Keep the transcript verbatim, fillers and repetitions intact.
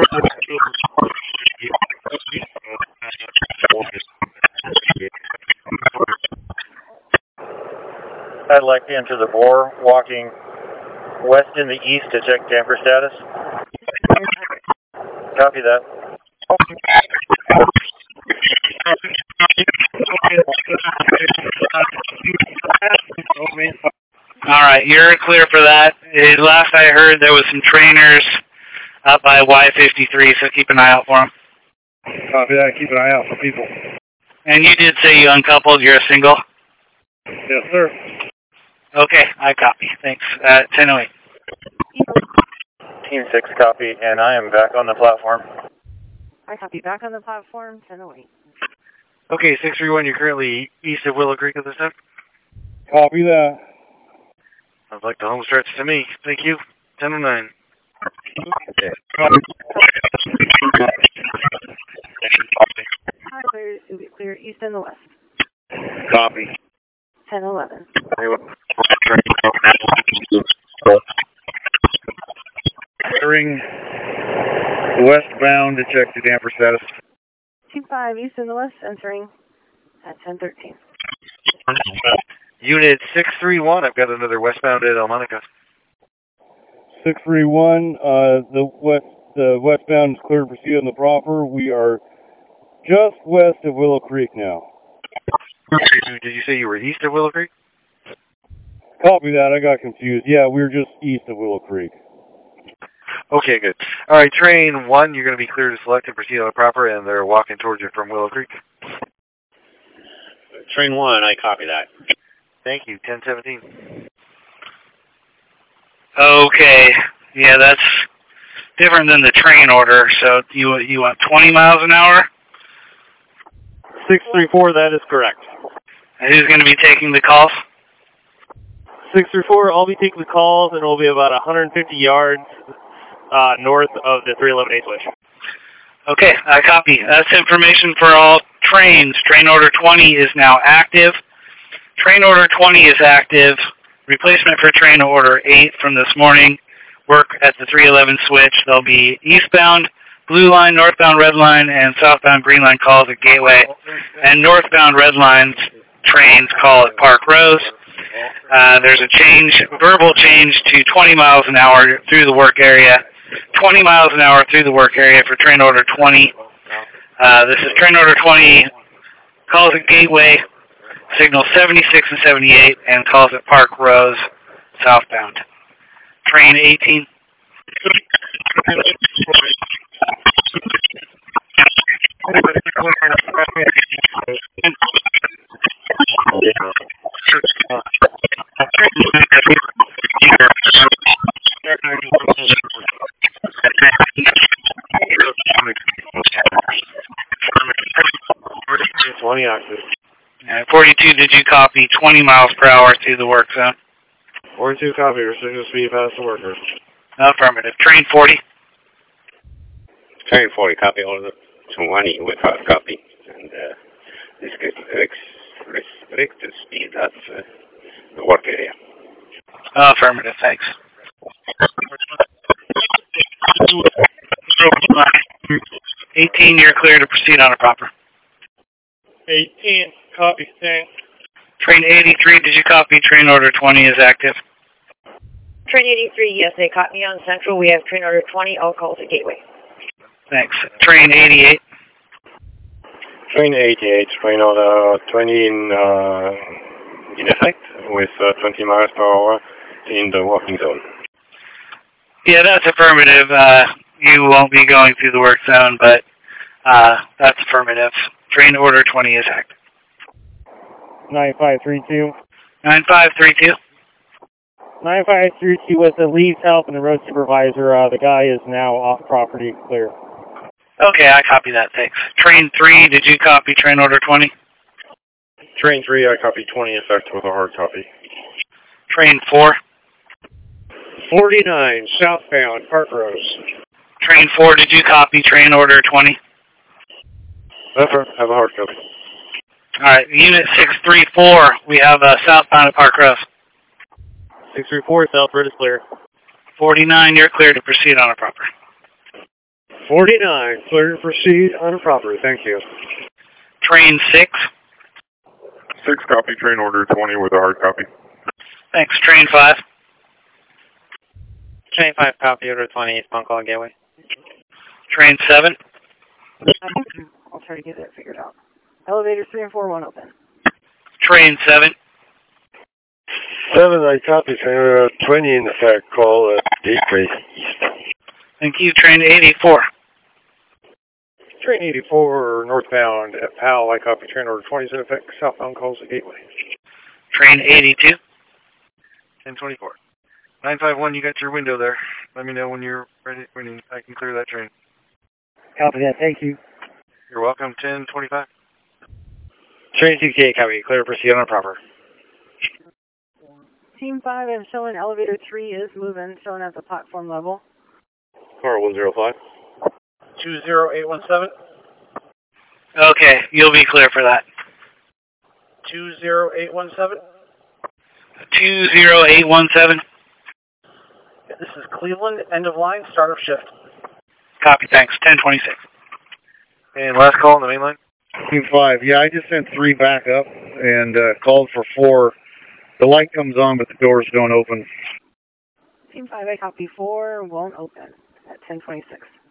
I'd like to enter the bore, walking west in the east to check damper status. Copy that. Alright, you're clear for that. Uh, Last I heard, there was some trainers up by Y fifty-three, so keep an eye out for them. Copy that. Keep an eye out for people. And you did say you uncoupled, you're a single? Yes, sir. Okay, I copy. Thanks. Uh, ten oh eight. Team six copy, and I am back on the platform. I copy. Back on the platform, ten oh eight. Okay, six three one, you're currently east of Willow Creek at this time? Copy that. Sounds like the home stretch to me. Thank you. ten oh nine. Clear, clear east and the west. Copy. ten eleven. Entering westbound to check the damper status. two five east and the west, entering at ten thirteen. Unit six three one, I've got another westbound at El Monica. six three one, uh, the west, the westbound is clear to proceed on the proper. We are just west of Willow Creek now. Did you say you were east of Willow Creek? Copy that, I got confused. Yeah, we were just east of Willow Creek. Okay, good. All right, train one, you're going to be clear to select and proceed on the proper, and they're walking towards you from Willow Creek. Train one, I copy that. Thank you, ten seventeen. Okay. Yeah, that's different than the train order. So you you want twenty miles an hour? six three four, that is correct. And who's going to be taking the calls? six three four, I'll be taking the calls, and it'll be about one hundred fifty yards uh, north of the three eleven A switch. Okay, I copy. That's information for all trains. Train order twenty is now active. Train order twenty is active. Replacement for train order eight from this morning. Work at the three eleven switch. There'll be eastbound blue line, northbound red line, and southbound green line calls at Gateway. And northbound red lines trains call at Park Rose. Uh, there's a change, verbal change to twenty miles an hour through the work area. twenty miles an hour through the work area for train order twenty. Uh, this is train order twenty, calls at Gateway, signal seventy-six and seventy-eight, and calls at Park Rose, southbound. Train eighteen. twenty active. Uh, forty-two, did you copy twenty miles per hour through the work zone? forty-two copy, restricted speed past the workers. Affirmative. Train forty. Train forty, copy all of the twenty with hard copy. And uh, this gets restricted speed at uh, the work area. Affirmative, thanks. eighteen, you're clear to proceed on a proper. eighteen, copy, thanks. Train eighty-three, did you copy? Train order twenty is active. Train eighty-three, yes, they caught me on Central. We have train order twenty, all calls at Gateway. Thanks. Train eighty-eight. Train eighty-eight, train order twenty in, uh, in effect with uh, twenty miles per hour in the working zone. Yeah, that's affirmative. Uh, you won't be going through the work zone, but uh, that's affirmative. Train order twenty is active. nine five three two. nine five three two. nine five three two was the lead help and the road supervisor. Uh, the guy is now off property, clear. Okay, I copy that, thanks. Train three, did you copy train order twenty? Train three, I copy twenty effect with a hard copy. Train four. forty-nine, southbound, Park Rose. Train four, did you copy train order twenty? Effort, have a hard copy. Alright, unit six three four, we have uh, southbound at Park Rose. six three four, south road is clear. forty-nine, you're clear to proceed on a proper. forty-nine, clear to proceed on proper. Thank you. Train six. Six copy, train order twenty with a hard copy. Thanks. Train five. Train five, copy, order twenty, eastbound call gateway. Train seven. I'll try to get it figured out. Elevators three and four won't open. Train seven. Seven, I copy, train order twenty in effect, call at gateway east. Thank you. Train eighty-four. Train eighty-four, northbound at Powell, I copy, train order twenty is in effect, southbound calls at gateway. Train eighty-two. ten twenty-four. nine five one, you got your window there. Let me know when you're ready, when I can clear that train. Copy that, thank you. You're welcome. ten twenty-five. Train two K, copy, clear to proceed on proper. Team five, I'm showing elevator three is moving, showing at the platform level. Car one zero five. two zero eight one seven. Okay, you'll be clear for that. two zero eight one seven. two zero eight one seven. This is Cleveland, end of line, start of shift. Copy, thanks. ten twenty-six. And last call on the main line? Team five, yeah, I just sent three back up and uh, called for four. The light comes on, but the doors don't open. Team five, I copy four, won't open at ten twenty-six.